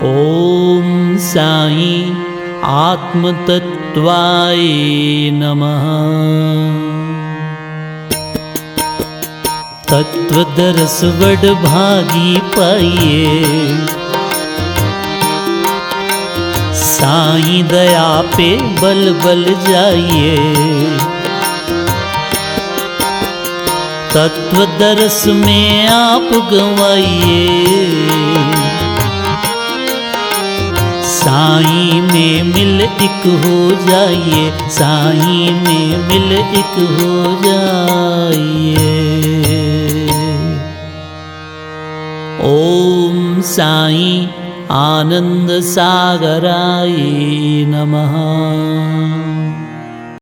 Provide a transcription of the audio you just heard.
ओम साईं आत्मतत्वाय नमः। तत्वदर्श वडभागी पाइए, साईं दया पे बल बल जाइए। तत्वदर्श में आप गवाइए, साईं में मिल एक हो जाइए, साईं में मिल एक हो जाइए। ओम साईं आनंद सागराय नमः।